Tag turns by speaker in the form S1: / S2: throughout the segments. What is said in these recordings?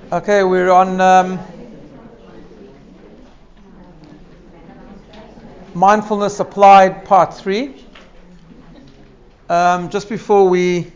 S1: Okay, we're on Mindfulness Applied Part 3. Just before we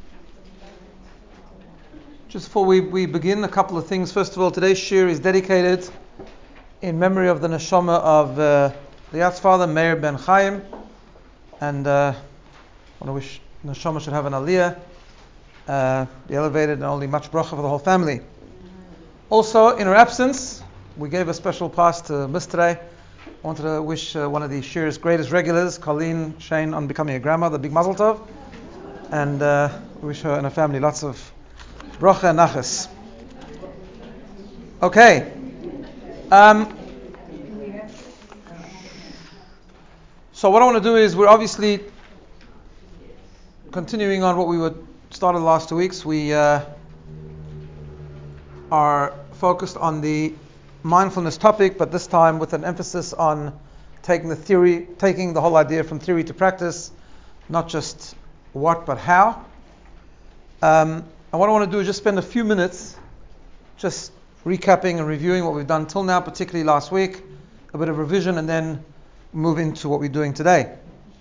S1: begin, a couple of things. First of all, today's shir is dedicated in memory of the neshama of the Yat's father, Meir Ben Chaim, and I want to wish the neshama should have an aliyah, be elevated, and only much bracha for the whole family. Also, in her absence, we gave a special pass to Mistre. I wanted to wish one of the shir's greatest regulars, Colleen Shane, on becoming a grandmother, big mazel tov, and wish her and her family lots of bracha and nachas. Okay. So what I want to do is, we're obviously continuing on what we started the last 2 weeks. We are focused on the mindfulness topic, but this time with an emphasis on taking the whole idea from theory to practice, not just what but how. And what I want to do is just spend a few minutes just recapping and reviewing what we've done till now, particularly last week, a bit of revision, and then move into what we're doing today.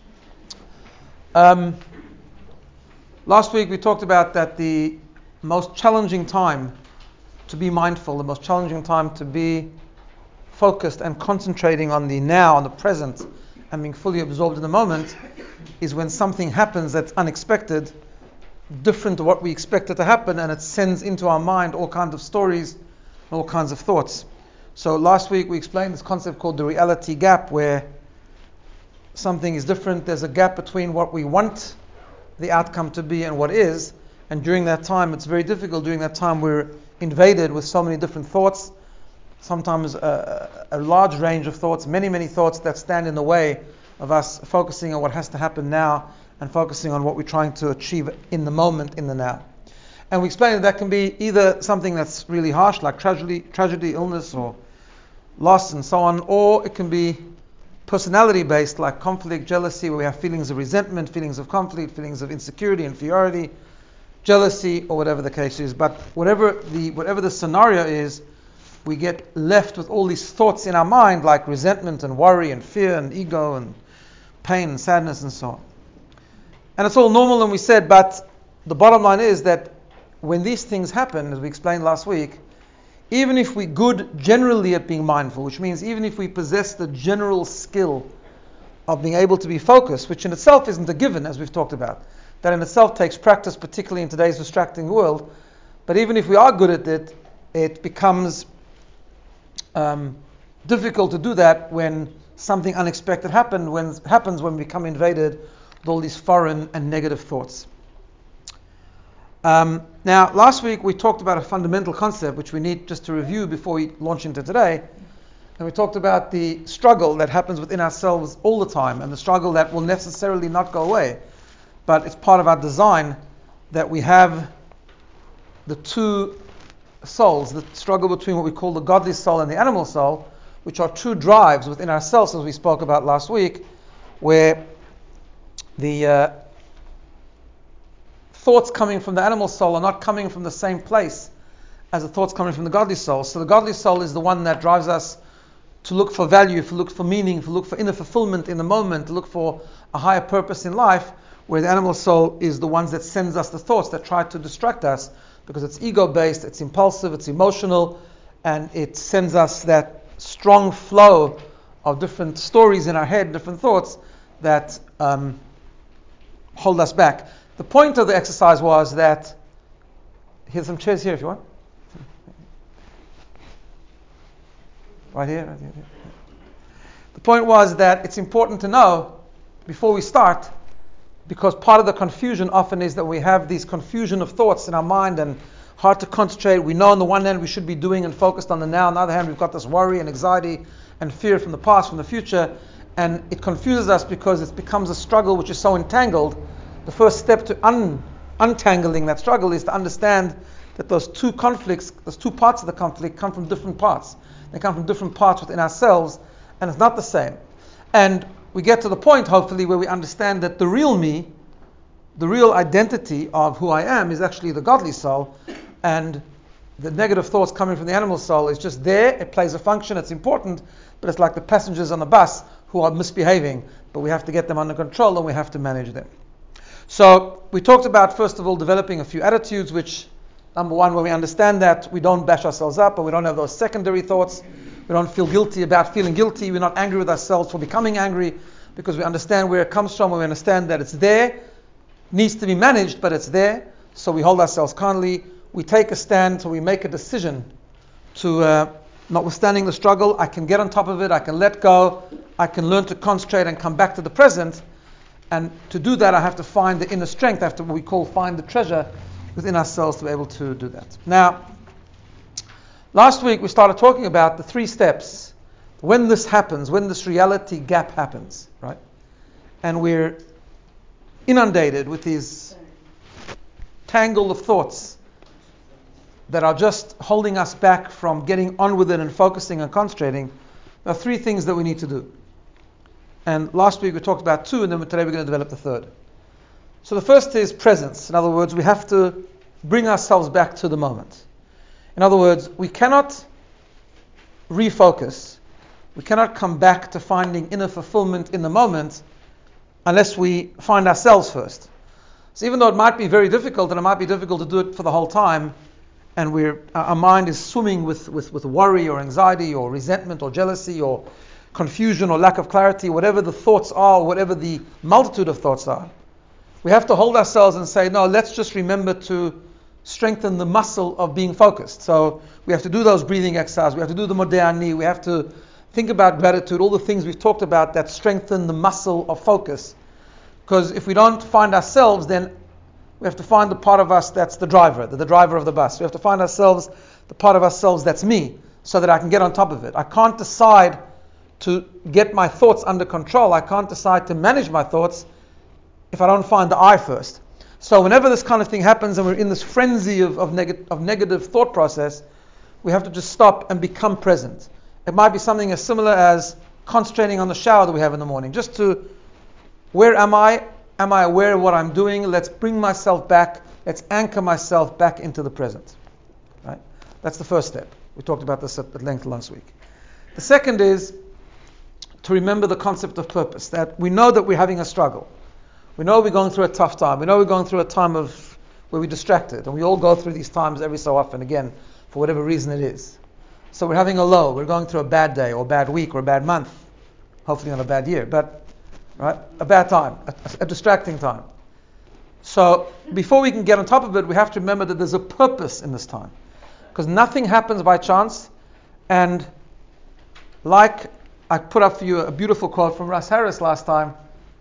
S1: Last week we talked about that the most challenging time to be mindful, the most challenging time to be focused and concentrating on the now, on the present, and being fully absorbed in the moment, is when something happens that's unexpected, different to what we expected to happen, and it sends into our mind all kinds of stories, all kinds of thoughts. So last week we explained this concept called the reality gap, where something is different. There's a gap between what we want the outcome to be and what is, and during that time it's very difficult. During that time we're invaded with so many different thoughts, sometimes a large range of thoughts, many thoughts that stand in the way of us focusing on what has to happen now and focusing on what we're trying to achieve in the moment, in the now. And we explained that can be either something that's really harsh, like tragedy, illness, or loss, and so on, or it can be personality-based, like conflict, jealousy, where we have feelings of resentment, feelings of conflict, feelings of insecurity, inferiority, jealousy, or whatever the case is. But whatever the scenario is, we get left with all these thoughts in our mind, like resentment and worry and fear and ego and pain and sadness and so on. And it's all normal, and we said, but the bottom line is that when these things happen, as we explained last week, even if we're good generally at being mindful, which means even if we possess the general skill of being able to be focused, which in itself isn't a given, as we've talked about, that in itself takes practice, particularly in today's distracting world, but even if we are good at it, it becomes difficult to do that when something unexpected happens when we become invaded with all these foreign and negative thoughts. Now, last week we talked about a fundamental concept which we need just to review before we launch into today. And we talked about the struggle that happens within ourselves all the time, and the struggle that will necessarily not go away. But it's part of our design that we have the two souls, the struggle between what we call the godly soul and the animal soul, which are true drives within ourselves, as we spoke about last week, where the thoughts coming from the animal soul are not coming from the same place as the thoughts coming from the godly soul. So the godly soul is the one that drives us to look for value, to look for meaning, to look for inner fulfillment in the moment, to look for a higher purpose in life, where the animal soul is the ones that sends us the thoughts that try to distract us, because it's ego-based, it's impulsive, it's emotional, and it sends us that strong flow of different stories in our head, different thoughts that hold us back. The point of the exercise was that, here's some chairs here if you want. Right here. The point was that it's important to know before we start, because part of the confusion often is that we have these confusion of thoughts in our mind and hard to concentrate. We know on the one hand we should be doing and focused on the now. On the other hand, we've got this worry and anxiety and fear from the past, from the future, and it confuses us because it becomes a struggle which is so entangled. The first step to untangling that struggle is to understand that those two conflicts, those two parts of the conflict, come from different parts. They come from different parts within ourselves, and it's not the same. And we get to the point, hopefully, where we understand that the real me, the real identity of who I am, is actually the godly soul, and the negative thoughts coming from the animal soul is just there. It plays a function. It's important, but it's like the passengers on the bus who are misbehaving. But we have to get them under control and we have to manage them. So we talked about, first of all, developing a few attitudes, which, number one, when we understand that, we don't bash ourselves up, but we don't have those secondary thoughts. We don't feel guilty about feeling guilty. We're not angry with ourselves for becoming angry, because we understand where it comes from, and we understand that it's there, needs to be managed, but it's there. So we hold ourselves kindly. We take a stand, so we make a decision to, notwithstanding the struggle, I can get on top of it, I can let go, I can learn to concentrate and come back to the present. And to do that, I have to find the inner strength. I have to, what we call, find the treasure within ourselves to be able to do that. Now, last week we started talking about the 3 steps when this happens, when this reality gap happens, right? And we're inundated with these tangle of thoughts that are just holding us back from getting on with it and focusing and concentrating. There are 3 things that we need to do. And last week we talked about 2, and then today we're going to develop the 3rd. So the first is presence. In other words, we have to bring ourselves back to the moment. In other words, we cannot refocus. We cannot come back to finding inner fulfillment in the moment unless we find ourselves first. So even though it might be very difficult, and it might be difficult to do it for the whole time, and our mind is swimming with worry or anxiety or resentment or jealousy or confusion or lack of clarity, whatever the thoughts are, whatever the multitude of thoughts are, we have to hold ourselves and say, no, let's just remember to strengthen the muscle of being focused. So we have to do those breathing exercises, we have to do the modernity, we have to think about gratitude, all the things we've talked about that strengthen the muscle of focus. Because if we don't find ourselves, then we have to find the part of us that's the driver of the bus. We have to find ourselves, the part of ourselves that's me, so that I can get on top of it. I can't decide to get my thoughts under control. I can't decide to manage my thoughts if I don't find the I first. So whenever this kind of thing happens and we're in this frenzy of negative thought process, we have to just stop and become present. It might be something as similar as concentrating on the shower that we have in the morning. Just to, where am I? Am I aware of what I'm doing? Let's bring myself back. Let's anchor myself back into the present. Right? That's the first step. We talked about this at length last week. The second is to remember the concept of purpose, that we know that we're having a struggle. We know we're going through a tough time. We know we're going through a time of where we're distracted. And we all go through these times every so often, again, for whatever reason it is. So we're having a low. We're going through a bad day or a bad week or a bad month. Hopefully not a bad year, but right, a bad time, a distracting time. So before we can get on top of it, we have to remember that there's a purpose in this time. Because nothing happens by chance. And like I put up for you a beautiful quote from Russ Harris last time.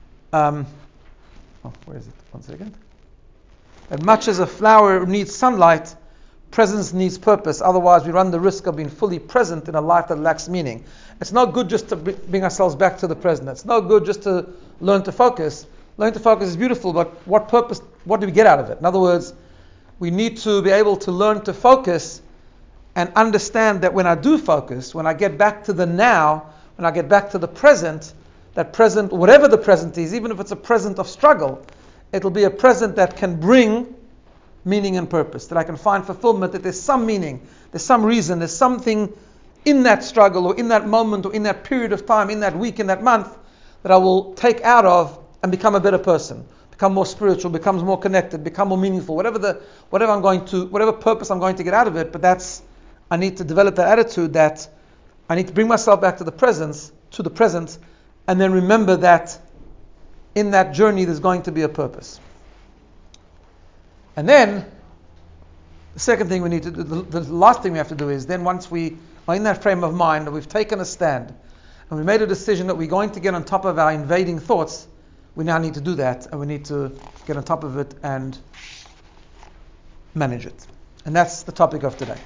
S1: Where is it? One second. As much as a flower needs sunlight, presence needs purpose. Otherwise, we run the risk of being fully present in a life that lacks meaning. It's not good just to bring ourselves back to the present. It's not good just to learn to focus. Learning to focus is beautiful, but what purpose? What do we get out of it? In other words, we need to be able to learn to focus and understand that when I do focus, when I get back to the now, when I get back to the present, that present, whatever the present is, even if it's a present of struggle, it'll be a present that can bring meaning and purpose, that I can find fulfillment, that there's some meaning, there's some reason, there's something in that struggle or in that moment or in that period of time, in that week, in that month, that I will take out of and become a better person, become more spiritual, becomes more connected, become more meaningful, whatever purpose I'm going to get out of it. But I need to develop that attitude that I need to bring myself back to the present, and then remember that in that journey there's going to be a purpose. And then the second thing we need to do, the last thing we have to do is then once we are in that frame of mind and we've taken a stand and we made a decision that we're going to get on top of our invading thoughts, we now need to do that, and we need to get on top of it and manage it. And that's the topic of today.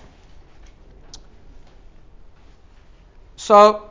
S1: So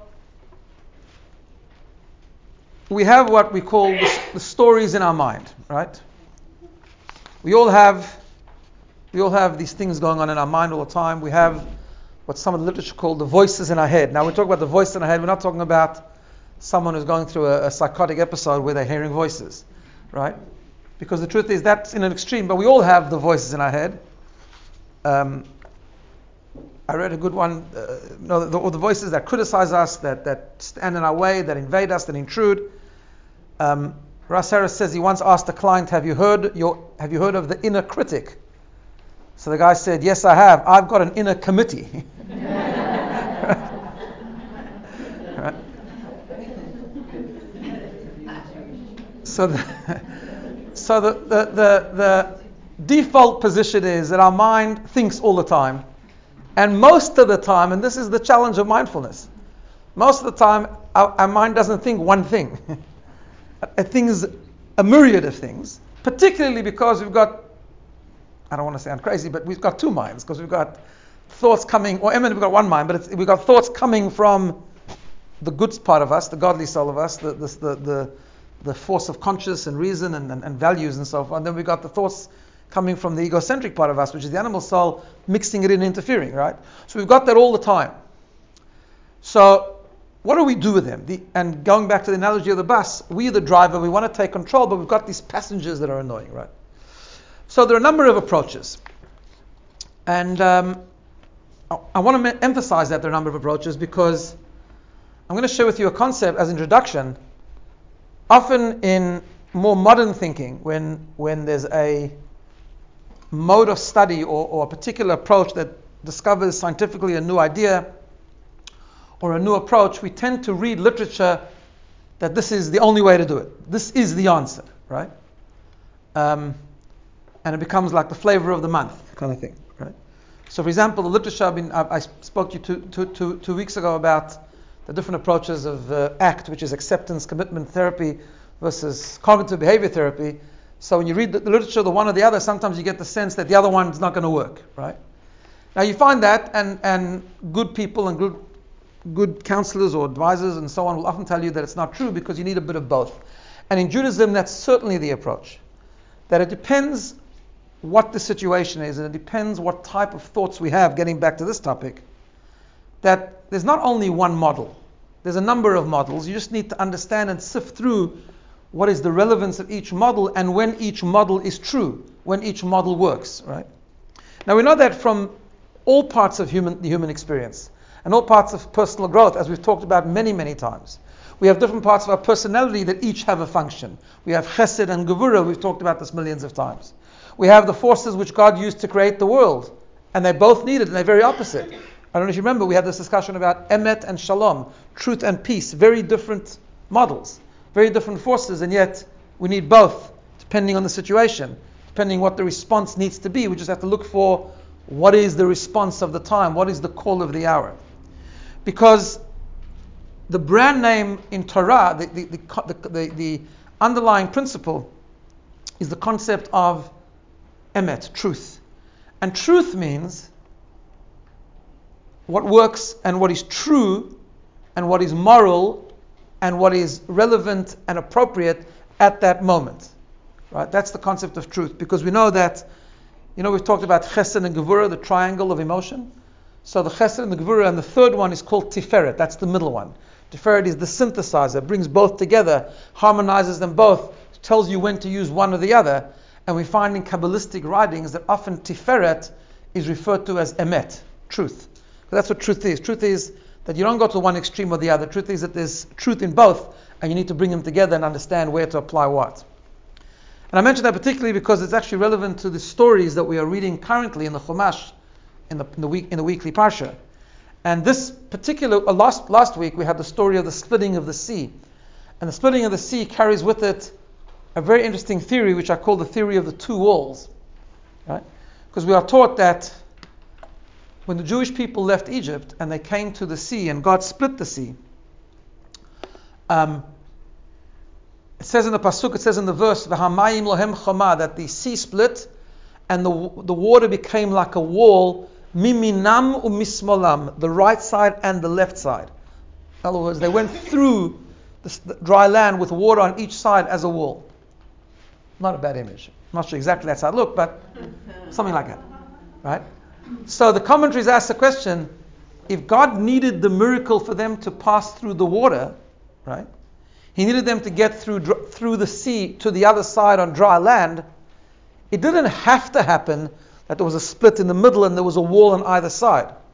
S1: we have what we call the stories in our mind, right? We all have these things going on in our mind all the time. We have what some of the literature called the voices in our head. Now we talk about the voice in our head. We're not talking about someone who's going through a psychotic episode where they're hearing voices, right? Because the truth is that's in an extreme, but we all have the voices in our head. I read a good one. All the voices that criticize us, that stand in our way, that invade us, that intrude. Russ Harris says he once asked a client, "Have you heard of the inner critic?" So the guy said, "Yes, I have. I've got an inner committee." Right? So the default position is that our mind thinks all the time. And most of the time, and this is the challenge of mindfulness, most of the time our mind doesn't think one thing. It thinks a myriad of things, particularly because we've got, I don't want to sound crazy, but we've got two minds, because we've got thoughts coming, or we've got one mind, but we've got thoughts coming from the good part of us, the godly soul of us, the force of conscious and reason and values and so forth. And then we've got the thoughts coming from the egocentric part of us, which is the animal soul, mixing it in, interfering, right? So we've got that all the time. So what do we do with them? And going back to the analogy of the bus, we're the driver, we want to take control, but we've got these passengers that are annoying, right? So there are a number of approaches. And I want to emphasize that there are a number of approaches, because I'm going to share with you a concept as introduction. Often in more modern thinking, when there's a mode of study or a particular approach that discovers scientifically a new idea or a new approach, we tend to read literature that this is the only way to do it. This is the answer, right? And it becomes like the flavor of the month kind of thing, right? So, for example, the literature I spoke to you 2 weeks ago about the different approaches of ACT, which is acceptance commitment therapy, versus cognitive behavior therapy. So when you read the literature, the one or the other, sometimes you get the sense that the other one is not going to work, right? Now you find that, and good people and good counselors or advisors and so on will often tell you that it's not true, because you need a bit of both. And in Judaism, that's certainly the approach. That it depends what the situation is, and it depends what type of thoughts we have, getting back to this topic, that there's not only one model. There's a number of models. You just need to understand and sift through what is the relevance of each model, and when each model is true, when each model works, right? Now we know that from all parts of the human experience, and all parts of personal growth, as we've talked about many, many times. We have different parts of our personality that each have a function. We have chesed and gevurah, we've talked about this millions of times. We have the forces which God used to create the world, and they're both needed, and they're very opposite. I don't know if you remember, we had this discussion about emet and shalom, truth and peace, very different models. Very different forces, and yet we need both, depending on the situation, depending what the response needs to be. We just have to look for what is the response of the time, what is the call of the hour. Because the brand name in Torah, the underlying principle, is the concept of emet, truth. And truth means what works and what is true and what is moral and what is relevant and appropriate at that moment. Right? That's the concept of truth. Because we know that, we've talked about chesed and gevurah, the triangle of emotion. So the chesed and the gevurah, and the third one is called tiferet. That's the middle one. Tiferet is the synthesizer, brings both together, harmonizes them both, tells you when to use one or the other. And we find in Kabbalistic writings that often tiferet is referred to as emet, truth. That's what truth is. Truth is that you don't go to one extreme or the other. Truth is that there's truth in both, and you need to bring them together and understand where to apply what. And I mention that particularly because it's actually relevant to the stories that we are reading currently in the Chumash, in the weekly Parsha. And this particular, last week we had the story of the splitting of the sea. And the splitting of the sea carries with it a very interesting theory, which I call the theory of the two walls. Right? Because we are taught that when the Jewish people left Egypt and they came to the sea and God split the sea, it says in the pasuk, it says in the verse, "V'hamayim lohem chama," that the sea split and the water became like a wall, miminam umismolam, the right side and the left side. In other words, they went through the dry land with water on each side as a wall. Not a bad image. I'm not sure exactly that's how it looked, but something like that, right? So the commentaries ask the question, if God needed the miracle for them to pass through the water, right? He needed them to get through the sea to the other side on dry land. It didn't have to happen that there was a split in the middle and there was a wall on either side.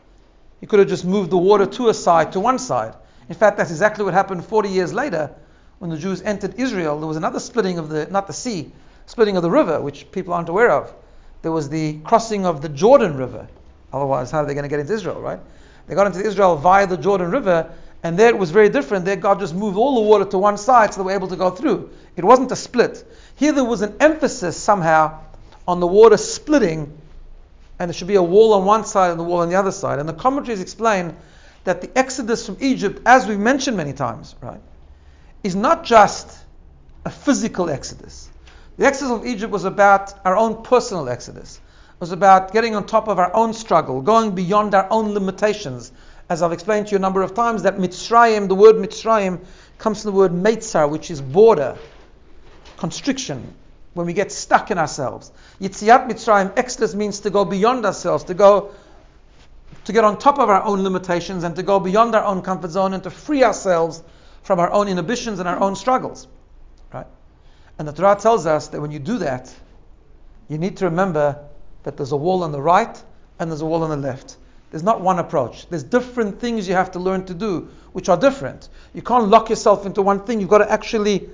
S1: He could have just moved the water to a side, to one side. In fact, that's exactly what happened 40 years later when the Jews entered Israel. There was another splitting of not the sea, splitting of the river, which people aren't aware of. There was the crossing of the Jordan River. Otherwise, how are they going to get into Israel, right? They got into Israel via the Jordan River, and there it was very different. There God just moved all the water to one side so they were able to go through. It wasn't a split. Here there was an emphasis somehow on the water splitting, and there should be a wall on one side and the wall on the other side. And the commentaries explain that the exodus from Egypt, as we've mentioned many times, right, is not just a physical exodus. The exodus of Egypt was about our own personal exodus. It was about getting on top of our own struggle, going beyond our own limitations. As I've explained to you a number of times, that Mitzrayim, the word Mitzrayim, comes from the word Meitzar, which is border, constriction, when we get stuck in ourselves. Yitziat Mitzrayim, exodus, means to go beyond ourselves, to get on top of our own limitations and to go beyond our own comfort zone and to free ourselves from our own inhibitions and our own struggles. Right? And the Torah tells us that when you do that, you need to remember that there's a wall on the right and there's a wall on the left. There's not one approach. There's different things you have to learn to do, which are different. You can't lock yourself into one thing. You've got to actually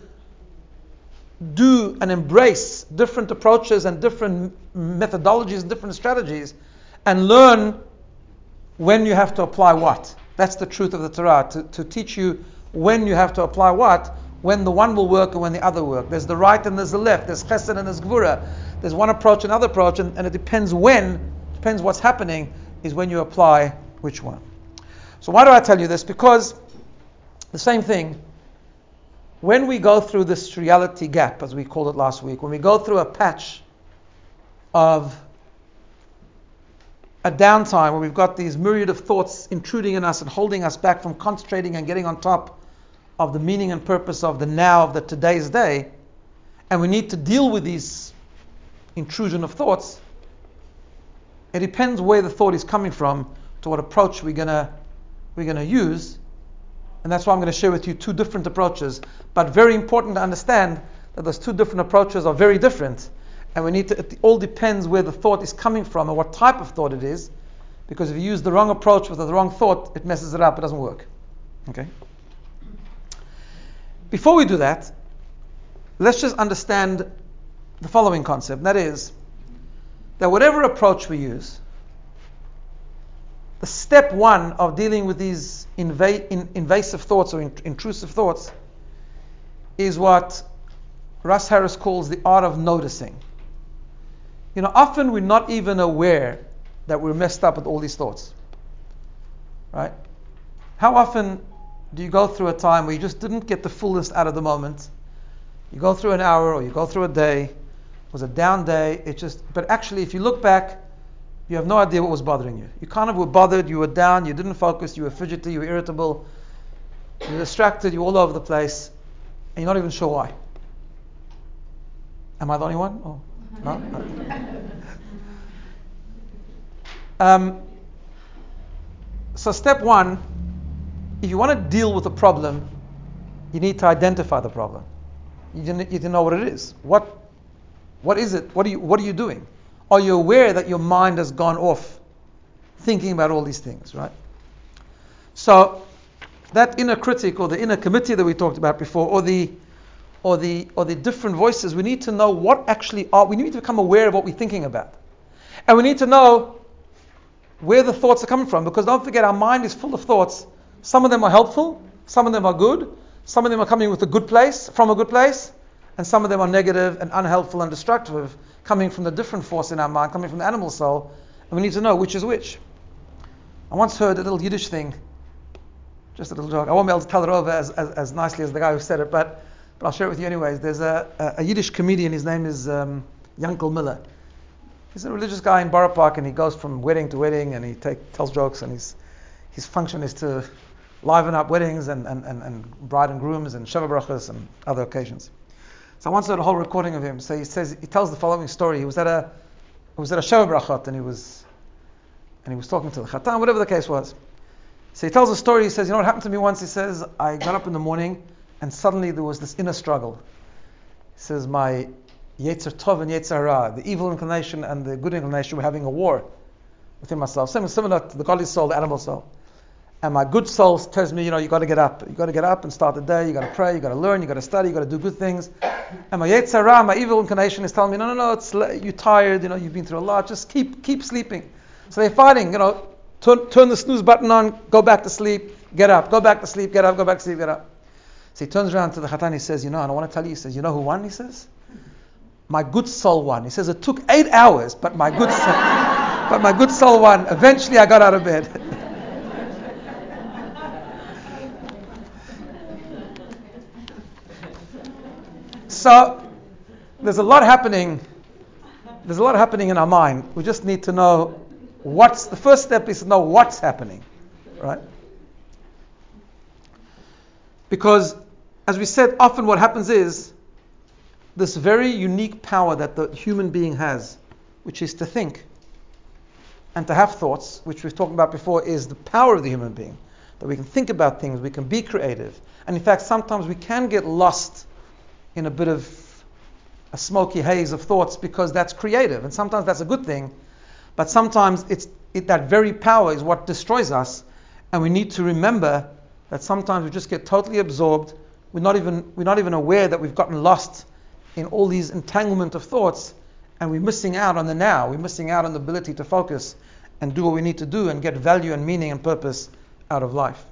S1: do and embrace different approaches and different methodologies and different strategies and learn when you have to apply what. That's the truth of the Torah, to teach you when you have to apply what, when the one will work and when the other will work. There's the right and there's the left. There's chesed and there's gvura. There's one approach and another approach, and it depends what's happening, is when you apply which one. So why do I tell you this? Because the same thing, when we go through this reality gap, as we called it last week, when we go through a patch of a downtime where we've got these myriad of thoughts intruding in us and holding us back from concentrating and getting on top of the meaning and purpose of the now, of the today's day, and we need to deal with these intrusion of thoughts, it depends where the thought is coming from to what approach we're gonna use. And that's why I'm going to share with you two different approaches. But very important to understand that those two different approaches are very different. And it all depends where the thought is coming from and what type of thought it is. Because if you use the wrong approach with the wrong thought, it messes it up, it doesn't work. Okay? Before we do that, let's just understand the following concept. And that is, that whatever approach we use, the step one of dealing with these invasive thoughts or intrusive thoughts is what Russ Harris calls the art of noticing. Often we're not even aware that we're messed up with all these thoughts. Right? How often do you go through a time where you just didn't get the fullness out of the moment? You go through an hour or you go through a day. It was a down day. But actually, if you look back, you have no idea what was bothering you. You kind of were bothered, you were down, you didn't focus, you were fidgety, you were irritable, you were distracted, you were all over the place, and you're not even sure why. Am I the only one? Oh, no? So step one, if you want to deal with a problem, you need to identify the problem. You need to know what it is. What is it? What are you doing? Are you aware that your mind has gone off thinking about all these things, right? So that inner critic or the inner committee that we talked about before, or the different voices, we need to know what actually are. We need to become aware of what we're thinking about. And we need to know where the thoughts are coming from, because don't forget, our mind is full of thoughts. Some of them are helpful, some of them are good, some of them are coming from a good place, and some of them are negative and unhelpful and destructive, coming from the different force in our mind, coming from the animal soul, and we need to know which is which. I once heard a little Yiddish thing, just a little joke. I won't be able to tell it over as nicely as the guy who said it, but I'll share it with you anyways. There's a Yiddish comedian, his name is Yankel Miller. He's a religious guy in Borough Park, and he goes from wedding to wedding, and he tells jokes, and his function is to liven up weddings and bride and grooms and Sheva Brachas and other occasions. So I once heard a whole recording of him. So he tells the following story. He was at a Sheva Brachot, and he was talking to the Chatan, whatever the case was. So he tells a story. He says, what happened to me once? He says, I got up in the morning, and suddenly there was this inner struggle. He says, my Yetzer Tov and Yetzer Hara, the evil inclination and the good inclination, were having a war. within myself. Similar to the godly soul, the animal soul. And my good soul tells me, you got to get up. You got to get up and start the day. You got to pray. You got to learn. You got to study. You got to do good things. And my Yetzer Hara, my evil inclination, is telling me, no, you're tired. You've been through a lot. Just keep sleeping. So they're fighting. Turn the snooze button on. Go back to sleep. Get up. Go back to sleep. Get up. Go back to sleep. Get up. So he turns around to the Chatan. He says, and I want to tell you. He says, you know who won? He says, my good soul won. He says it took 8 hours, but my good soul won. Eventually, I got out of bed. So there's a lot happening. There's a lot happening in our mind. We just need to know the first step is to know what's happening, right? Because, as we said, often what happens is this very unique power that the human being has, which is to think and to have thoughts, which we've talked about before, is the power of the human being. That we can think about things, we can be creative. And in fact, sometimes we can get lost in a bit of a smoky haze of thoughts because that's creative. And sometimes that's a good thing. But sometimes that very power is what destroys us. And we need to remember that sometimes we just get totally absorbed. We're not even aware that we've gotten lost in all these entanglement of thoughts, and we're missing out on the now. We're missing out on the ability to focus and do what we need to do and get value and meaning and purpose out of life.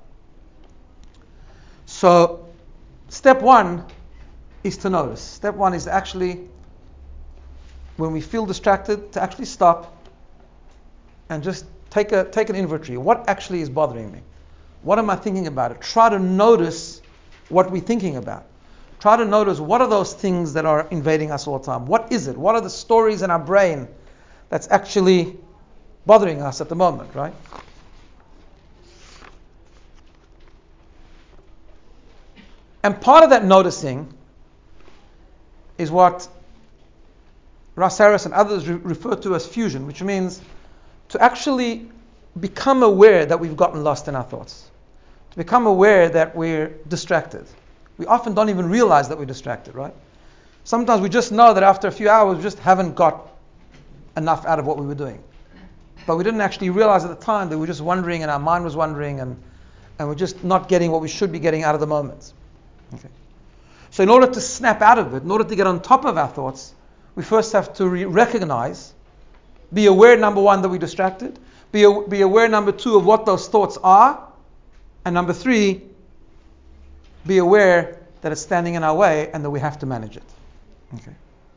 S1: So, step one is to notice. Step one is actually, when we feel distracted, to actually stop and just take an inventory. What actually is bothering me? What am I thinking about? Try to notice what we're thinking about. Try to notice what are those things that are invading us all the time. What is it? What are the stories in our brain that's actually bothering us at the moment, right? And part of that noticing is what Russ Harris and others refer to as fusion, which means to actually become aware that we've gotten lost in our thoughts. To become aware that we're distracted. We often don't even realize that we're distracted, right? Sometimes we just know that after a few hours we just haven't got enough out of what we were doing. But we didn't actually realize at the time that we were just wondering and our mind was wandering and we're just not getting what we should be getting out of the moment. Okay. So in order to snap out of it, in order to get on top of our thoughts, we first have to recognize, be aware, number one, that we're distracted, be aware, number two, of what those thoughts are, and number three, be aware that it's standing in our way and that we have to manage it. Okay.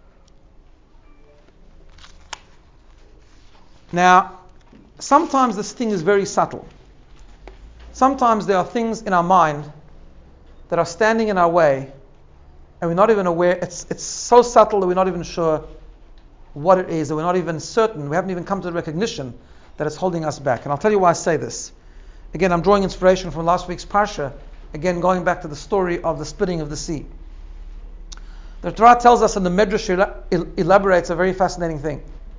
S1: Now, sometimes this thing is very subtle. Sometimes there are things in our mind that are standing in our way and we're not even aware. It's so subtle that we're not even sure what it is, and we're not even certain. We haven't even come to the recognition that it's holding us back. And I'll tell you why I say this. Again, I'm drawing inspiration from last week's Parsha. Again, going back to the story of the splitting of the sea. The Torah tells us, and the Medrash elaborates a very fascinating thing.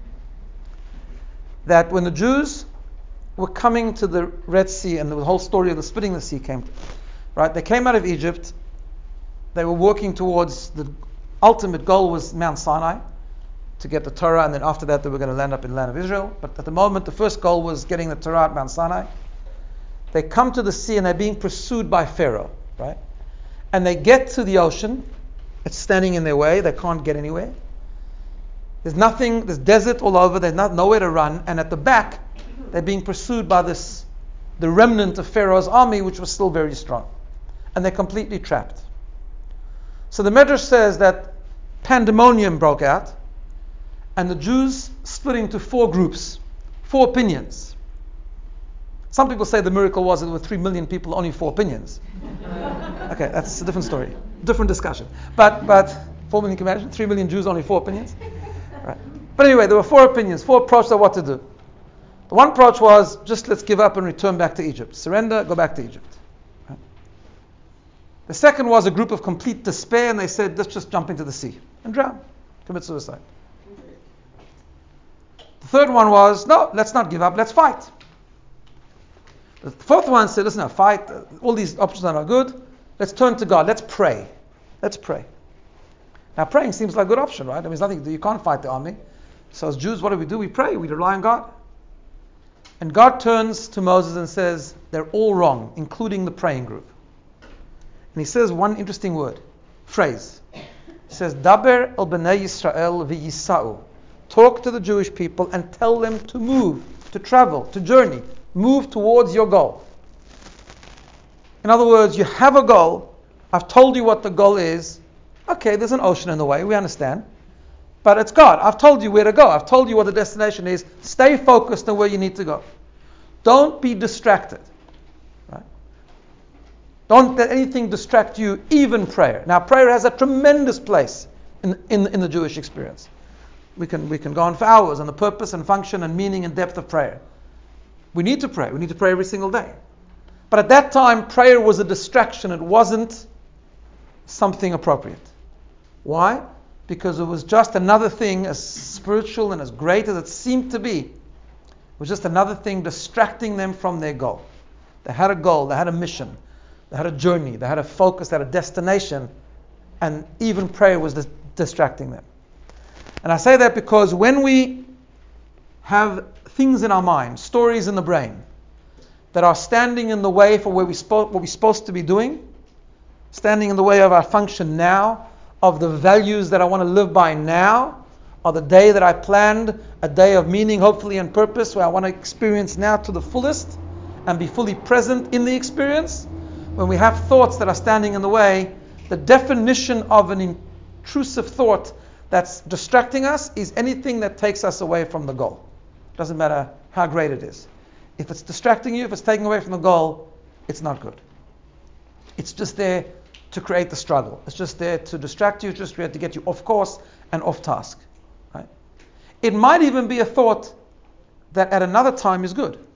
S1: That when the Jews were coming to the Red Sea, and the whole story of the splitting of the sea came, right? They came out of Egypt. They were working towards the ultimate goal was Mount Sinai, to get the Torah, and then after that they were going to land up in the land of Israel. But at the moment, the first goal was getting the Torah at Mount Sinai. They come to the sea and they're being pursued by Pharaoh, right? And they get to the ocean. It's standing in their way. They can't get anywhere. There's nothing. There's desert all over. There's nowhere to run. And at the back, they're being pursued by the remnant of Pharaoh's army, which was still very strong. And they're completely trapped. So the Medrash says that pandemonium broke out, and the Jews split into 4 groups, 4 opinions. Some people say the miracle was that there were 3 million people, only 4 opinions. Okay, that's a different story, different discussion. But 4 million, can you imagine? 3 million Jews, only 4 opinions. Right. But anyway, there were 4 opinions, 4 approaches of what to do. The one approach was just let's give up and return back to Egypt. Surrender, go back to Egypt. Right. The second was a group of complete despair, and they said let's just jump into the sea and drown, commit suicide. The third one was no, let's not give up, let's fight. The fourth one said, listen, fight. All these options are not good. Let's turn to God. Let's pray. Let's pray. Now, praying seems like a good option, right? I mean, there's nothing. You can't fight the army. So as Jews, what do? We pray. We rely on God. And God turns to Moses and says, they're all wrong, including the praying group. And he says one interesting phrase. He says, Daber el b'nei Yisrael v'yisa'u. Talk to the Jewish people and tell them to move, to travel, to journey, move towards your goal. In other words, you have a goal. I've told you what the goal is. Okay, there's an ocean in the way, we understand. But it's God. I've told you where to go. I've told you what the destination is. Stay focused on where you need to go. Don't be distracted. Right? Don't let anything distract you, even prayer. Now, prayer has a tremendous place in the Jewish experience. We can go on for hours on the purpose and function and meaning and depth of prayer. We need to pray. We need to pray every single day. But at that time, prayer was a distraction. It wasn't something appropriate. Why? Because it was just another thing, as spiritual and as great as it seemed to be. It was just another thing distracting them from their goal. They had a goal, they had a mission, they had a journey, they had a focus, they had a destination, and even prayer was distracting them. And I say that because when we have things in our mind, stories in the brain, that are standing in the way for what we're supposed to be doing, standing in the way of our function now, of the values that I want to live by now, or the day that I planned, a day of meaning, hopefully, and purpose, where I want to experience now to the fullest and be fully present in the experience. When we have thoughts that are standing in the way, the definition of an intrusive thought that's distracting us is anything that takes us away from the goal. Doesn't matter how great it is. If it's distracting you, if it's taking away from the goal, it's not good. It's just there to create the struggle. It's just there to distract you, just there to get you off course and off task. Right? It might even be a thought that at another time is good.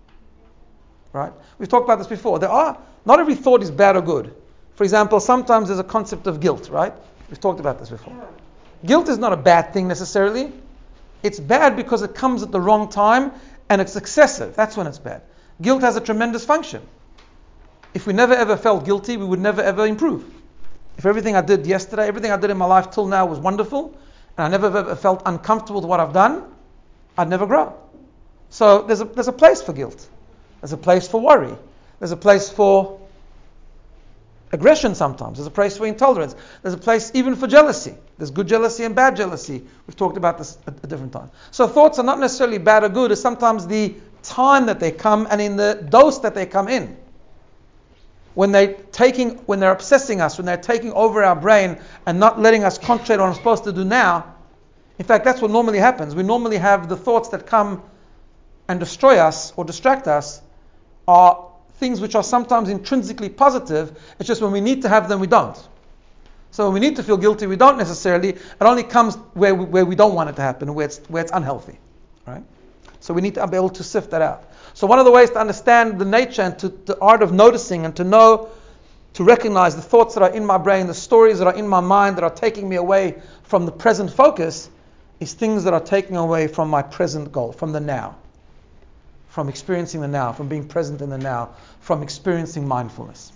S1: Right? We've talked about this before. Not every thought is bad or good. For example, sometimes there's a concept of guilt, right? We've talked about this before. Guilt is not a bad thing necessarily. It's bad because it comes at the wrong time and it's excessive. That's when it's bad. Guilt has a tremendous function. If we never ever felt guilty, we would never ever improve. If everything I did yesterday, everything I did in my life till now was wonderful, and I never ever felt uncomfortable with what I've done, I'd never grow. So there's a place for guilt. There's a place for worry. There's a place for aggression sometimes. There's a place for intolerance. There's a place even for jealousy. There's good jealousy and bad jealousy. We've talked about this at a different time. So thoughts are not necessarily bad or good. It's sometimes the time that they come and in the dose that they come in. When they're obsessing us, when they're taking over our brain and not letting us concentrate on what I'm supposed to do now. In fact, that's what normally happens. We normally have the thoughts that come and destroy us or distract us are things which are sometimes intrinsically positive. It's just when we need to have them, we don't. So when we need to feel guilty, we don't necessarily. It only comes where we don't want it to happen, where it's unhealthy. Right? So we need to be able to sift that out. So one of the ways to understand the nature and the art of noticing and to know, to recognize the thoughts that are in my brain, the stories that are in my mind that are taking me away from the present focus, is things that are taking away from my present goal, from the now, from experiencing the now, from being present in the now, from experiencing mindfulness.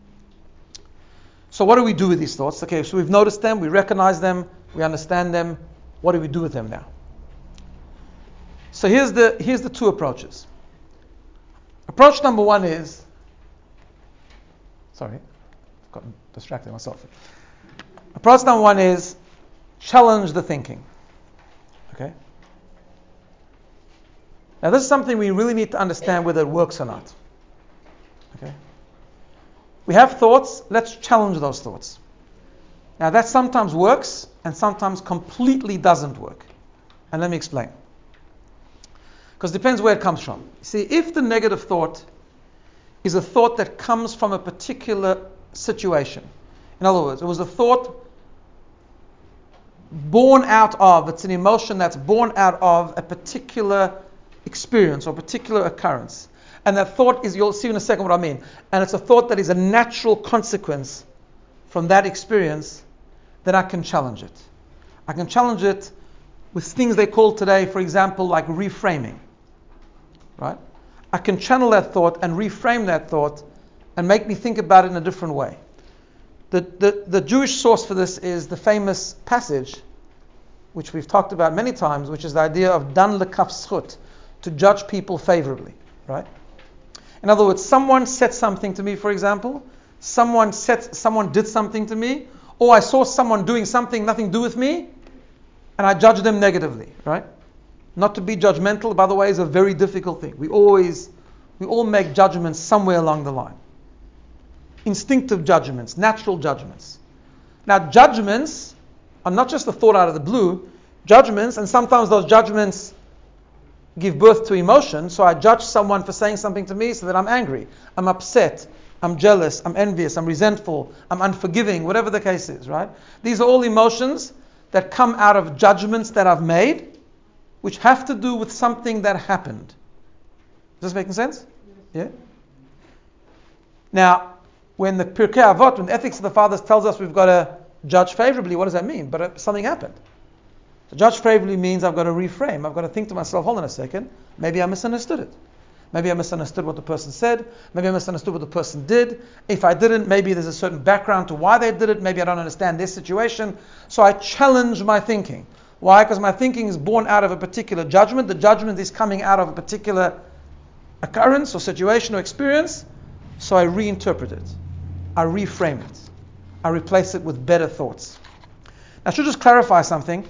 S1: So what do we do with these thoughts? Okay, so we've noticed them, we recognize them, we understand them. What do we do with them now? So here's the two approaches. Approach number one is, I've gotten distracted myself. Approach number one is challenge the thinking. Okay? Now this is something we really need to understand whether it works or not. Okay? We have thoughts, let's challenge those thoughts. Now that sometimes works and sometimes completely doesn't work. And let me explain. Because it depends where it comes from. See, if the negative thought is a thought that comes from a particular situation, in other words, it was a thought born out of, it's an emotion that's born out of a particular experience or particular occurrence. And that thought is, you'll see in a second what I mean, and it's a thought that is a natural consequence from that experience, then I can challenge it. I can challenge it with things they call today, for example, like reframing. Right? I can channel that thought and reframe that thought and make me think about it in a different way. The Jewish source for this is the famous passage, which we've talked about many times, which is the idea of dan lekaf zchut. to judge people favorably, right? In other words, someone said something to me, for example, someone did something to me, or I saw someone doing something nothing to do with me, and I judge them negatively, right? Not to be judgmental, by the way, is a very difficult thing. We all make judgments somewhere along the line. Instinctive judgments, natural judgments. Now, judgments are not just a thought out of the blue. Judgments, and sometimes those judgments give birth to emotion. So I judge someone for saying something to me so that I'm angry, I'm upset, I'm jealous, I'm envious, I'm resentful, I'm unforgiving, whatever the case is, right? These are all emotions that come out of judgments that I've made, which have to do with something that happened. Is this making sense? Yeah? Now, when the Pirkei Avot, when the Ethics of the Fathers tells us we've got to judge favorably, what does that mean? But something happened. To judge favorably means I've got to reframe. I've got to think to myself, hold on a second, maybe I misunderstood it. Maybe I misunderstood what the person said. Maybe I misunderstood what the person did. If I didn't, maybe there's a certain background to why they did it. Maybe I don't understand this situation. So I challenge my thinking. Why? Because my thinking is born out of a particular judgment. The judgment is coming out of a particular occurrence or situation or experience. So I reinterpret it. I reframe it. I replace it with better thoughts. Now, I should just clarify something.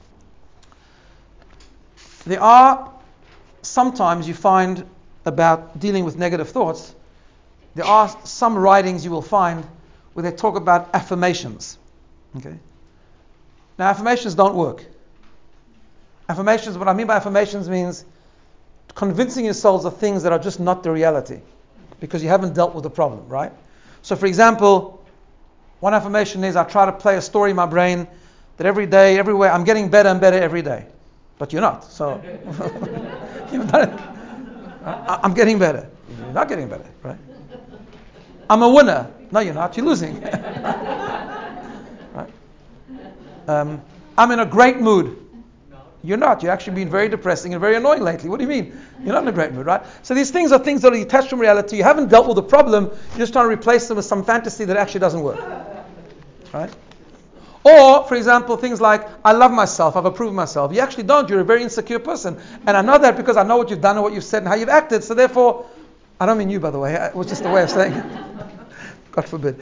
S1: There are sometimes you find about dealing with negative thoughts, there are some writings you will find where they talk about affirmations. Okay? Now, affirmations don't work. Affirmations, what I mean by affirmations means convincing yourselves of things that are just not the reality because you haven't dealt with the problem, right? So, for example, one affirmation is I try to play a story in my brain that every day, everywhere, I'm getting better and better every day. But you're not. So, you haven't done it. I'm getting better. You're not getting better, right? I'm a winner. No, you're not. You're losing. Right? I'm in a great mood. You're not. You're actually being very depressing and very annoying lately. What do you mean? You're not in a great mood, right? So these things are things that are detached from reality. You haven't dealt with the problem. You're just trying to replace them with some fantasy that actually doesn't work. Right? Or, for example, things like, I love myself, I've approved myself. You actually don't. You're a very insecure person. And I know that because I know what you've done and what you've said and how you've acted. So therefore, I don't mean you, by the way. It was just a way of saying it. God forbid.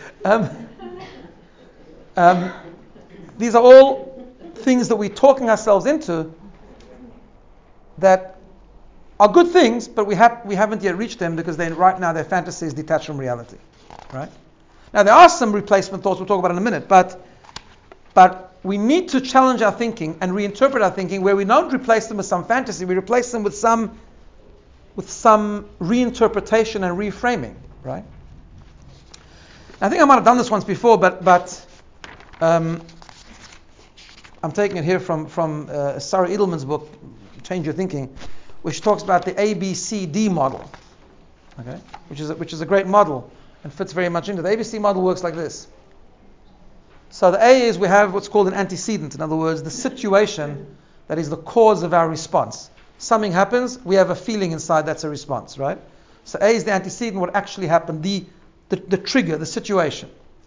S1: These are all things that we're talking ourselves into that are good things, but we haven't yet reached them because right now their fantasy is detached from reality. Right? Now, there are some replacement thoughts we'll talk about in a minute, but we need to challenge our thinking and reinterpret our thinking where we don't replace them with some fantasy, we replace them with some reinterpretation and reframing, right? I think I might have done this once before, but I'm taking it here from Sarah Edelman's book, Change Your Thinking, which talks about the ABCD model, okay, which is a great model and fits very much into. The ABC model works like this. So the A is we have what's called an antecedent. In other words, the situation that is the cause of our response. Something happens, we have a feeling inside that's a response, right? So A is the antecedent, what actually happened, the trigger, the situation.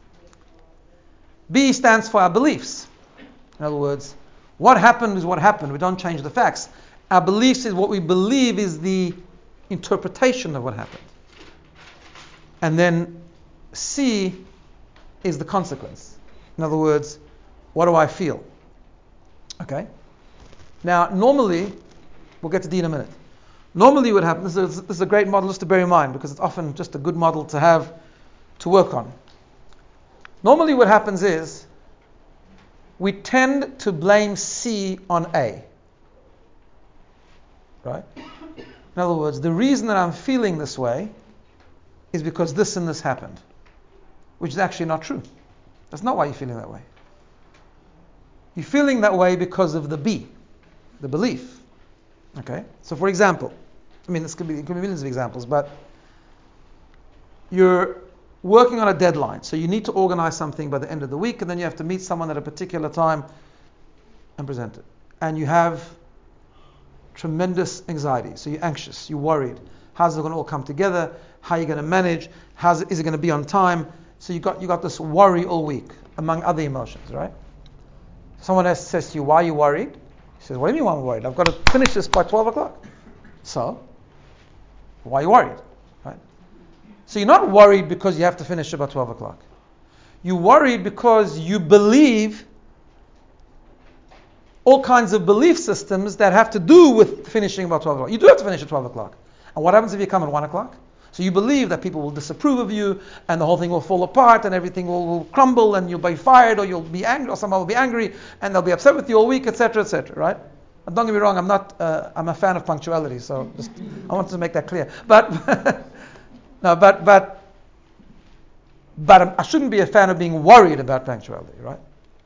S1: B stands for our beliefs. In other words, what happened is what happened. We don't change the facts. Our beliefs is what we believe is the interpretation of what happened. And then C is the consequence. In other words, what do I feel? Okay? Now, normally, we'll get to D in a minute. Normally what happens, this is a great model just to bear in mind because it's often just a good model to have to work on. Normally what happens is we tend to blame C on A. Right? In other words, the reason that I'm feeling this way is because this and this happened, which is actually not true. That's not why you're feeling that way. You're feeling that way because of the B, the belief. Okay? So for example, it could be millions of examples, but you're working on a deadline. So you need to organize something by the end of the week, and then you have to meet someone at a particular time and present it. And you have tremendous anxiety. So you're anxious, you're worried. How's it going to all come together? How are you going to manage? Is it going to be on time? So you got this worry all week, among other emotions, right? Someone else says to you, why are you worried? He says, what do you mean why I'm worried? I've got to finish this by 12 o'clock. So, why are you worried? Right? So you're not worried because you have to finish about 12 o'clock. You're worried because you believe all kinds of belief systems that have to do with finishing about 12 o'clock. You do have to finish at 12 o'clock. And what happens if you come at 1 o'clock? So you believe that people will disapprove of you and the whole thing will fall apart and everything will crumble and you'll be fired or you'll be angry or someone will be angry and they'll be upset with you all week, etc., right? And don't get me wrong, I'm a fan of punctuality, so just, I want to make that clear. But I shouldn't be a fan of being worried about punctuality, right?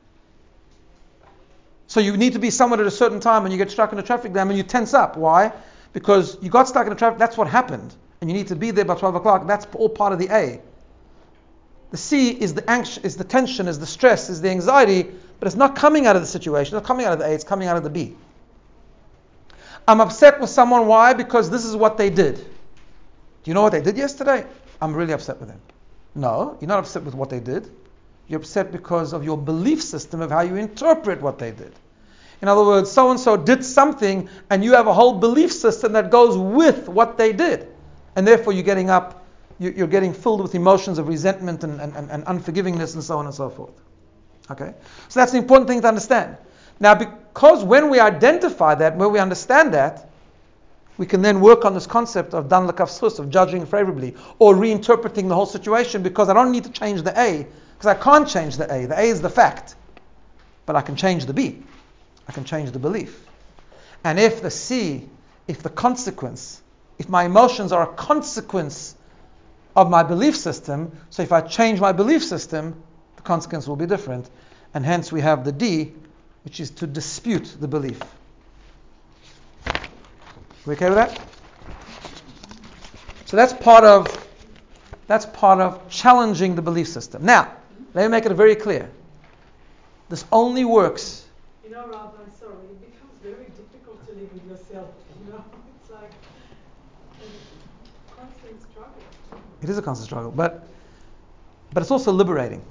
S1: So you need to be somewhere at a certain time and you get stuck in a traffic jam and you tense up. Why? Because you got stuck in a traffic, that's what happened. And you need to be there by 12 o'clock. That's all part of the A. The C is the anxious, is the tension, is the stress, is the anxiety, but it's not coming out of the situation, it's not coming out of the A, it's coming out of the B. I'm upset with someone, why? Because this is what they did. Do you know what they did yesterday? I'm really upset with them. No, you're not upset with what they did. You're upset because of your belief system of how you interpret what they did. In other words, so-and-so did something and you have a whole belief system that goes with what they did. And therefore you're getting filled with emotions of resentment and unforgivingness and so on and so forth. Okay? So that's the important thing to understand. Now, because when we identify that, when we understand that, we can then work on this concept of dan l'kafsus, of judging favorably, or reinterpreting the whole situation, because I don't need to change the A, because I can't change the A. The A is the fact. But I can change the B. I can change the belief. And if the C, if the consequence, if my emotions are a consequence of my belief system, so if I change my belief system, the consequence will be different. And hence we have the D, which is to dispute the belief. We okay with that? So that's part of challenging the belief system. Now, let me make it very clear. This only works.
S2: You know, Rob, I'm sorry, it becomes very difficult to live with yourself. It's like a constant struggle.
S1: It is a constant struggle, but it's also liberating.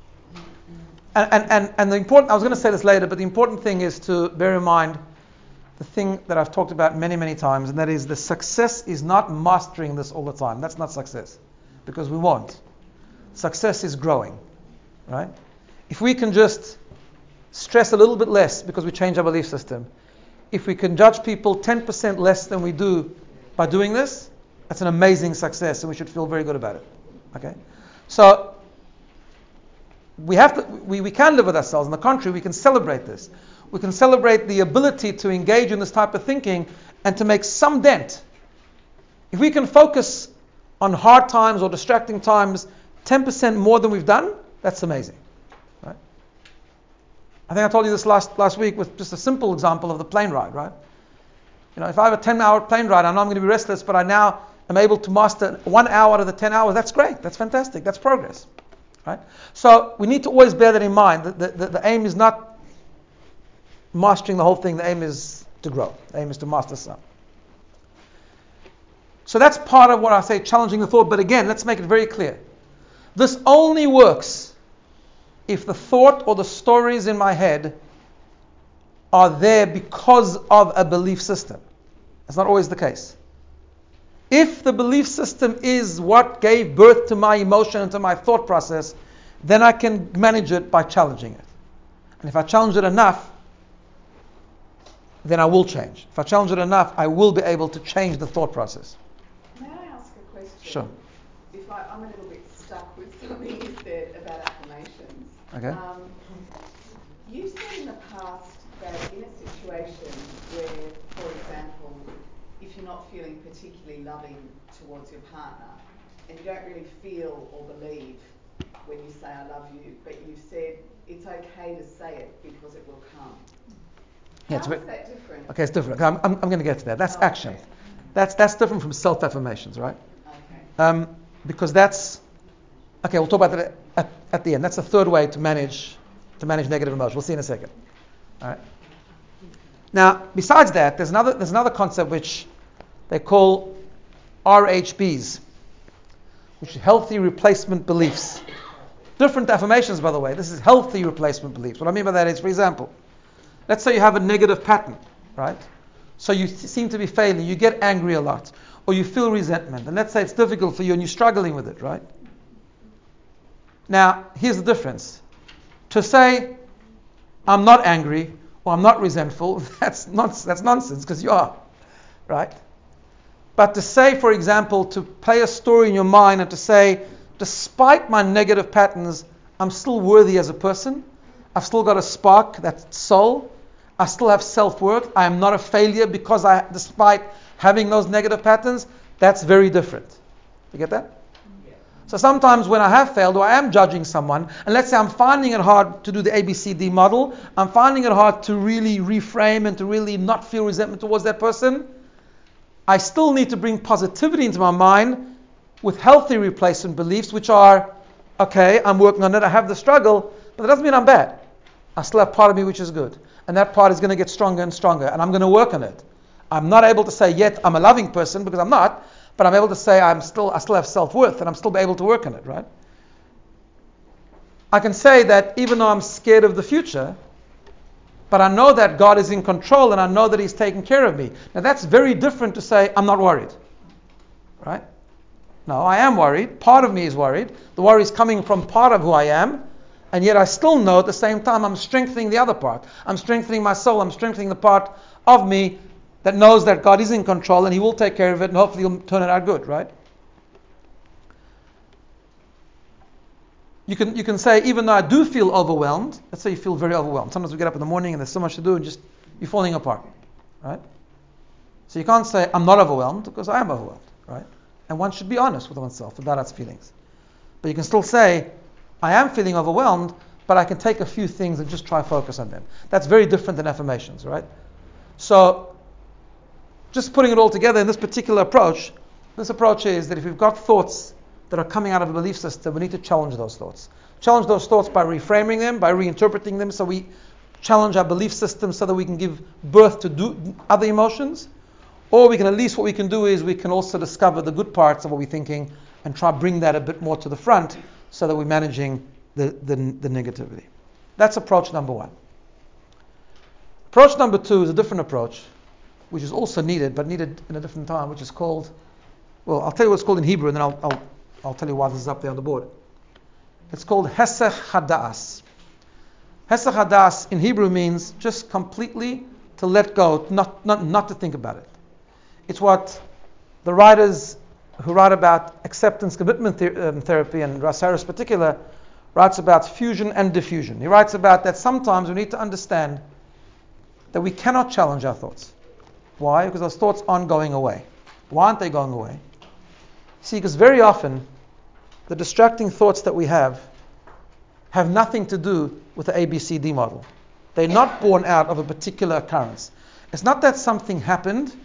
S1: And the important, I was going to say this later, but the important thing is to bear in mind the thing that I've talked about many, many times, and that is the success is not mastering this all the time. That's not success, because we won't. Success is growing, right? If we can just stress a little bit less because we change our belief system, if we can judge people 10% less than we do by doing this, that's an amazing success, and we should feel very good about it. Okay? So we can live with ourselves. On the contrary, we can celebrate this. We can celebrate the ability to engage in this type of thinking and to make some dent. If we can focus on hard times or distracting times 10% more than we've done, that's amazing. Right? I think I told you this last week with just a simple example of the plane ride, right? If I have a 10-hour plane ride, I know I'm going to be restless, but I now am able to master 1 hour out of the 10 hours. That's great. That's fantastic. That's progress. Right? So we need to always bear that in mind. The aim is not mastering the whole thing. The aim is to grow. The aim is to master some. So that's part of what I say, challenging the thought. But again, let's make it very clear. This only works if the thought or the stories in my head are there because of a belief system. That's not always the case. If the belief system is what gave birth to my emotion and to my thought process, then I can manage it by challenging it. And if I challenge it enough, then I will change. If I challenge it enough, I will be able to change the thought process.
S3: May I ask a question?
S1: Sure.
S3: I'm a little bit stuck with something you said about affirmations.
S1: Okay.
S3: You said in the past that in a situation where, for example, if you're not feeling particularly loving towards your partner and you don't really feel or believe when you say I love you, but you've said it's okay to say it because it will come.
S1: Yeah,
S3: How is that different?
S1: Okay, it's different. I'm going to get to that. That's action.
S3: Okay.
S1: That's different from self-affirmations, right?
S3: Okay.
S1: Because that's okay. We'll talk about that at the end. That's the third way to manage negative emotion. We'll see in a second. All right. Now, besides that, there's another concept which they call RHBs, which is healthy replacement beliefs. Different affirmations, by the way. This is healthy replacement beliefs. What I mean by that is, for example, let's say you have a negative pattern, right? So you seem to be failing. You get angry a lot. Or you feel resentment. And let's say it's difficult for you and you're struggling with it, right? Now, here's the difference. To say, I'm not angry or I'm not resentful, that's nonsense because you are, right? But to say, for example, to play a story in your mind and to say, despite my negative patterns, I'm still worthy as a person. I've still got a spark, that soul. I still have self-worth. I am not a failure because despite having those negative patterns. That's very different. You get that? Yeah. So sometimes when I have failed or I am judging someone, and let's say I'm finding it hard to do the ABCD model, I'm finding it hard to really reframe and to really not feel resentment towards that person, I still need to bring positivity into my mind with healthy replacement beliefs, which are, okay, I'm working on it, I have the struggle, but that doesn't mean I'm bad. I still have part of me which is good. And that part is going to get stronger and stronger, and I'm going to work on it. I'm not able to say yet I'm a loving person because I'm not, but I'm able to say I still have self-worth and I'm still able to work on it, right? I can say that even though I'm scared of the future, but I know that God is in control and I know that He's taking care of me. Now that's very different to say I'm not worried, right? No, I am worried. Part of me is worried. The worry is coming from part of who I am, and yet I still know at the same time I'm strengthening the other part. I'm strengthening my soul. I'm strengthening the part of me that knows that God is in control and He will take care of it and hopefully He'll turn it out good, right? You can say, even though I do feel overwhelmed, let's say you feel very overwhelmed. Sometimes we get up in the morning and there's so much to do and just you're falling apart, right? So you can't say, I'm not overwhelmed, because I am overwhelmed, right? And one should be honest with oneself about its feelings. But you can still say, I am feeling overwhelmed, but I can take a few things and just try to focus on them. That's very different than affirmations, right? So, just putting it all together in this particular approach, this approach is that if we've got thoughts that are coming out of a belief system, we need to challenge those thoughts. Challenge those thoughts by reframing them, by reinterpreting them, so we challenge our belief system so that we can give birth to other emotions. Or we can, at least what we can do is we can also discover the good parts of what we're thinking and try to bring that a bit more to the front so that we're managing the negativity. That's approach number one. Approach number two is a different approach, which is also needed, but needed in a different time, which is called, well, I'll tell you what it's called in Hebrew, and then I'll tell you why this is up there on the board. It's called Hesech Hadas. Hesech Hadas in Hebrew means just completely to let go, not to think about it. It's what the writers who write about acceptance commitment therapy, and Ras Harris in particular, writes about fusion and diffusion. He writes about that sometimes we need to understand that we cannot challenge our thoughts. Why? Because those thoughts aren't going away. Why aren't they going away? See, because very often the distracting thoughts that we have nothing to do with the ABCD model. They're not born out of a particular occurrence. It's not that something happened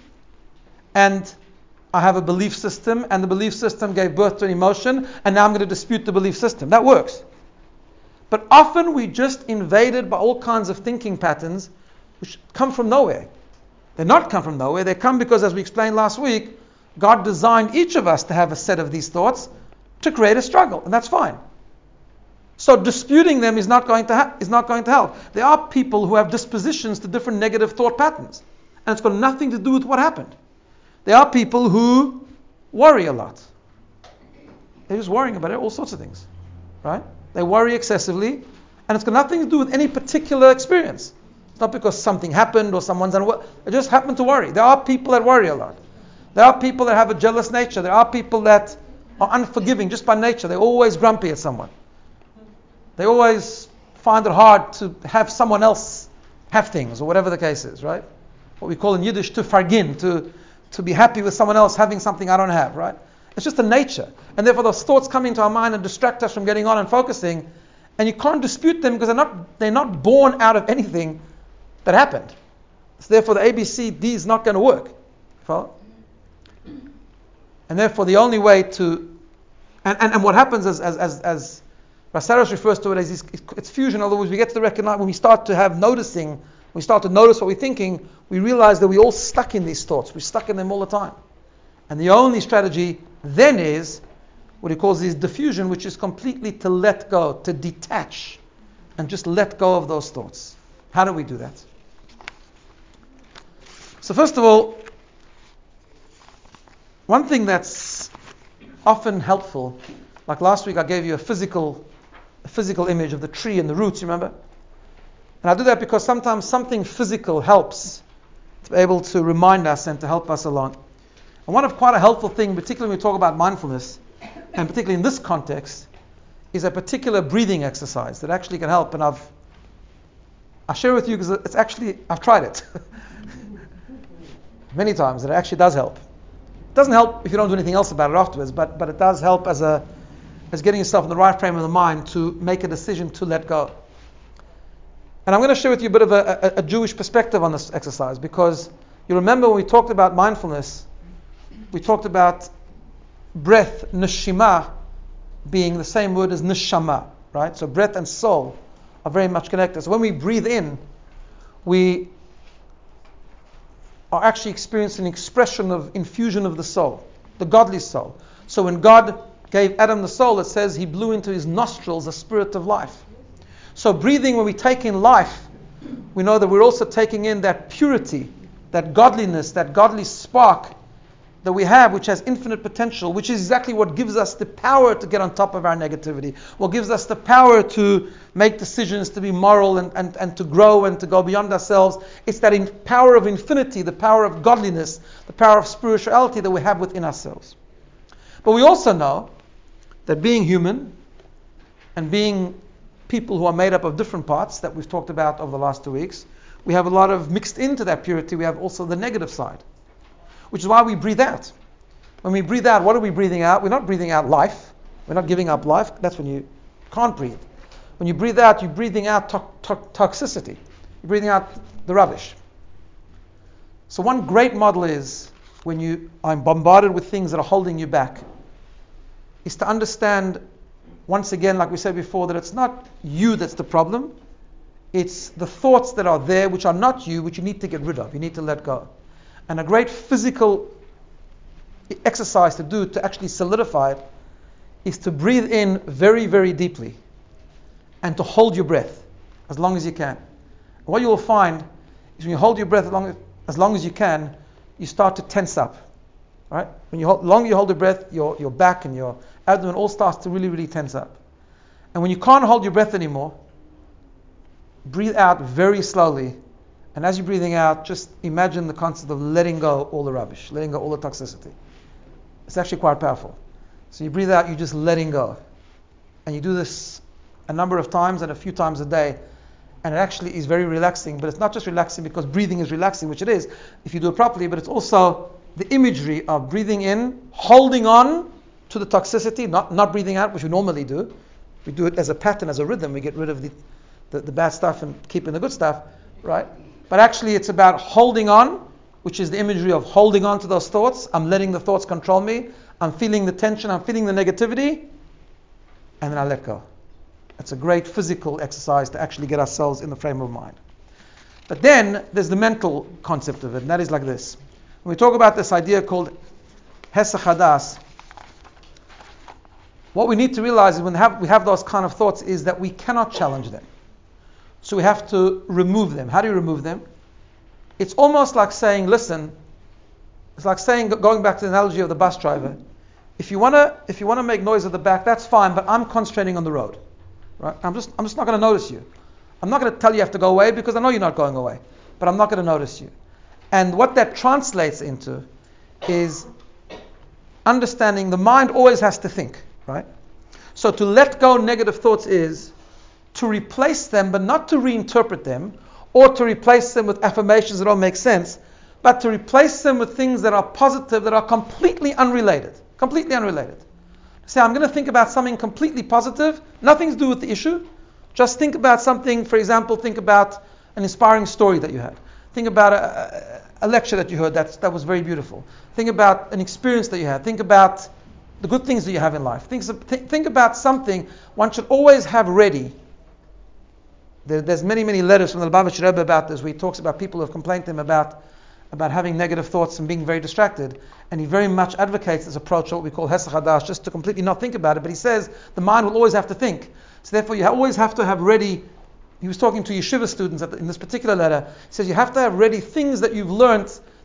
S1: and I have a belief system and the belief system gave birth to an emotion and now I'm going to dispute the belief system. That works. But often we just invaded by all kinds of thinking patterns which come from nowhere. They not come from nowhere. They come because, as we explained last week, God designed each of us to have a set of these thoughts to create a struggle, and that's fine. So disputing them is not going to help. There are people who have dispositions to different negative thought patterns, and it's got nothing to do with what happened. There are people who worry a lot. They're just worrying about all sorts of things, right? They worry excessively, and it's got nothing to do with any particular experience. It's not because something happened or someone's unwell. They just happen to worry. There are people that worry a lot. There are people that have a jealous nature. There are people that are unforgiving just by nature. They're always grumpy at someone. They always find it hard to have someone else have things, or whatever the case is, right? What we call in Yiddish to fargin, to be happy with someone else having something I don't have, right? It's just a nature. And therefore those thoughts come into our mind and distract us from getting on and focusing. And you can't dispute them because they're not born out of anything that happened. So therefore the ABCD is not going to work. Follow? And therefore the only way to, and what happens as Ras Harris refers to it as it's fusion. In other words, we get to recognize, when we start to have noticing, we start to notice what we're thinking, we realize that we're all stuck in these thoughts. We're stuck in them all the time. And the only strategy then is what he calls this diffusion, which is completely to let go, to detach, and just let go of those thoughts. How do we do that? So first of all, one thing that's often helpful, like last week I gave you a physical image of the tree and the roots, remember? And I do that because sometimes something physical helps to be able to remind us and to help us along. And one of quite a helpful thing, particularly when we talk about mindfulness, and particularly in this context, is a particular breathing exercise that actually can help. And I'll share with you because it's actually, I've tried it many times, and it actually does help. It doesn't help if you don't do anything else about it afterwards, but it does help as getting yourself in the right frame of the mind to make a decision to let go. And I'm going to share with you a bit of a Jewish perspective on this exercise, because you remember when we talked about mindfulness, we talked about breath, neshima, being the same word as neshama, right? So breath and soul are very much connected. So when we breathe in, we are actually experiencing an expression of infusion of the soul, the godly soul. So when God gave Adam the soul, it says he blew into his nostrils a spirit of life. So breathing, when we take in life, we know that we're also taking in that purity, that godliness, that godly spark that we have, which has infinite potential, which is exactly what gives us the power to get on top of our negativity, what gives us the power to make decisions, to be moral and to grow and to go beyond ourselves. It's that power of infinity, the power of godliness, the power of spirituality that we have within ourselves. But we also know that being human and being people who are made up of different parts that we've talked about over the last 2 weeks, we have a lot of mixed into that purity. We have also the negative side, which is why we breathe out. When we breathe out, what are we breathing out? We're not breathing out life. We're not giving up life. That's when you can't breathe. When you breathe out, you're breathing out toxicity. You're breathing out the rubbish. So one great model is when you are bombarded with things that are holding you back, is to understand, once again, like we said before, that it's not you that's the problem. It's the thoughts that are there, which are not you, which you need to get rid of. You need to let go. And a great physical exercise to do to actually solidify it is to breathe in very, very deeply and to hold your breath as long as you can. And what you will find is when you hold your breath as long as you can, you start to tense up. Right? When the longer you hold your breath, your back and your abdomen all starts to really, really tense up. And when you can't hold your breath anymore, breathe out very slowly. And as you're breathing out, just imagine the concept of letting go all the rubbish, letting go all the toxicity. It's actually quite powerful. So you breathe out, you're just letting go. And you do this a number of times and a few times a day. And it actually is very relaxing. But it's not just relaxing because breathing is relaxing, which it is, if you do it properly, but it's also the imagery of breathing in, holding on to the toxicity, not breathing out, which we normally do. We do it as a pattern, as a rhythm. We get rid of the bad stuff and keep in the good stuff, right? But actually it's about holding on, which is the imagery of holding on to those thoughts. I'm letting the thoughts control me. I'm feeling the tension. I'm feeling the negativity. And then I let go. It's a great physical exercise to actually get ourselves in the frame of mind. But then there's the mental concept of it, and that is like this. When we talk about this idea called Hesach Hadas, what we need to realize is when we have those kind of thoughts is that we cannot challenge them. So we have to remove them. How do you remove them? It's almost like saying, listen, it's like saying, going back to the analogy of the bus driver, if you want to make noise at the back, that's fine, but I'm concentrating on the road. Right? I'm just not going to notice you. I'm not going to tell you have to go away because I know you're not going away, but I'm not going to notice you. And what that translates into is understanding the mind always has to think, right? So to let go negative thoughts is to replace them, but not to reinterpret them, or to replace them with affirmations that don't make sense, but to replace them with things that are positive, that are completely unrelated. Completely unrelated. Say, I'm going to think about something completely positive, nothing to do with the issue. Just think about something, for example, think about an inspiring story that you had. Think about a lecture that you heard that was very beautiful. Think about an experience that you had. Think about the good things that you have in life. Think about something one should always have ready. There's many, many letters from the Lubavitcher Rebbe about this, where he talks about people who have complained to him about having negative thoughts and being very distracted. And he very much advocates this approach, what we call Hesach Hadas, just to completely not think about it. But he says the mind will always have to think. So therefore you always have to have ready. He was talking to yeshiva students in this particular letter. He says you have to have ready things that you've learned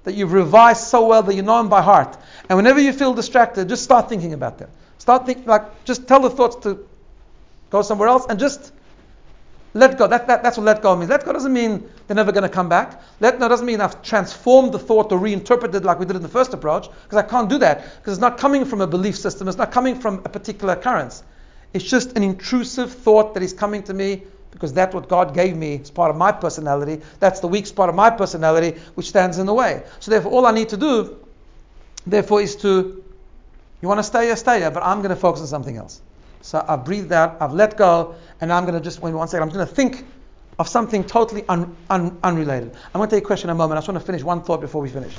S1: that you've revised so well that you know them by heart. And whenever you feel distracted, just start thinking about them. Just tell the thoughts to go somewhere else and just let go. That's what let go means. Let go doesn't mean they're never going to come back. Let go doesn't mean I've transformed the thought or reinterpreted it like we did in the first approach, because I can't do that, because it's not coming from a belief system. It's not coming from a particular occurrence. It's just an intrusive thought that is coming to me because that's what God gave me as part of my personality. That's the weak spot of my personality which stands in the way. So therefore all I need to do, therefore, is to, you want to stay here, but I'm going to focus on something else. So I've breathed out, I've let go, and now I'm going to just, wait 1 second, I'm going to think of something totally unrelated. I'm going to take a question in a moment. I just want to finish one thought before we finish.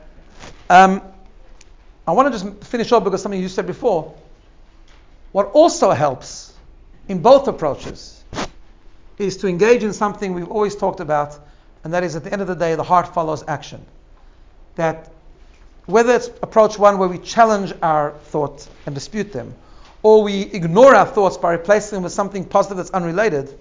S1: I want to just finish up because something you said before. What also helps in both approaches is to engage in something we've always talked about, and that is, at the end of the day, the heart follows action. That whether it's approach one where we challenge our thoughts and dispute them, or we ignore our thoughts by replacing them with something positive that's unrelated,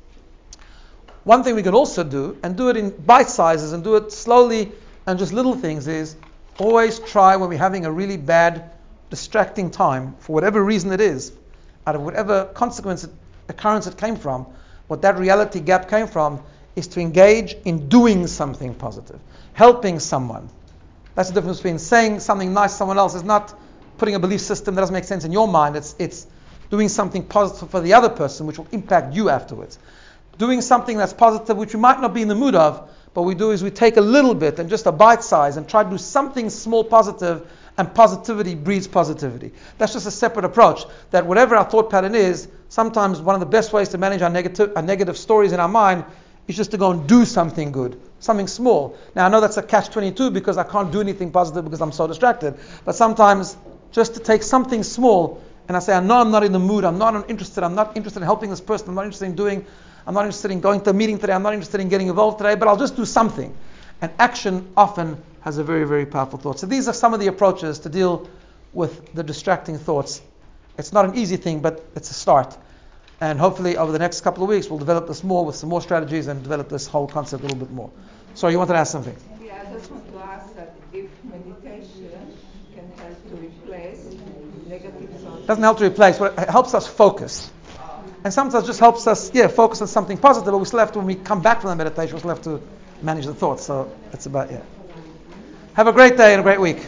S1: one thing we can also do, and do it in bite sizes and do it slowly and just little things, is always try, when we're having a really bad, distracting time, for whatever reason it is, out of whatever occurrence it came from, what that reality gap came from, is to engage in doing something positive, helping someone. That's the difference between saying something nice to someone else. Is not putting a belief system that doesn't make sense in your mind. It's doing something positive for the other person, which will impact you afterwards. Doing something that's positive, which we might not be in the mood of, but we do is we take a little bit and just a bite size and try to do something small positive, and positivity breeds positivity. That's just a separate approach. That whatever our thought pattern is, sometimes one of the best ways to manage our negative stories in our mind is just to go and do something good, something small. Now I know that's a catch-22 because I can't do anything positive because I'm so distracted. But sometimes just to take something small and I say, I know I'm not in the mood, I'm not interested in helping this person, I'm not interested in going to a meeting today, I'm not interested in getting involved today, but I'll just do something. And action often has a very, very powerful thought. So these are some of the approaches to deal with the distracting thoughts. It's not an easy thing, but it's a start. And hopefully over the next couple of weeks we'll develop this more with some more strategies and develop this whole concept a little bit more. Sorry, you wanted to ask something?
S4: Yeah, I just want to ask that if meditation can help to replace negative thoughts.
S1: It doesn't help to replace, but it helps us focus. And sometimes it just helps us, focus on something positive, but we still have to, when we come back from the meditation, we still have to manage the thoughts. So that's about it. Have a great day and a great week.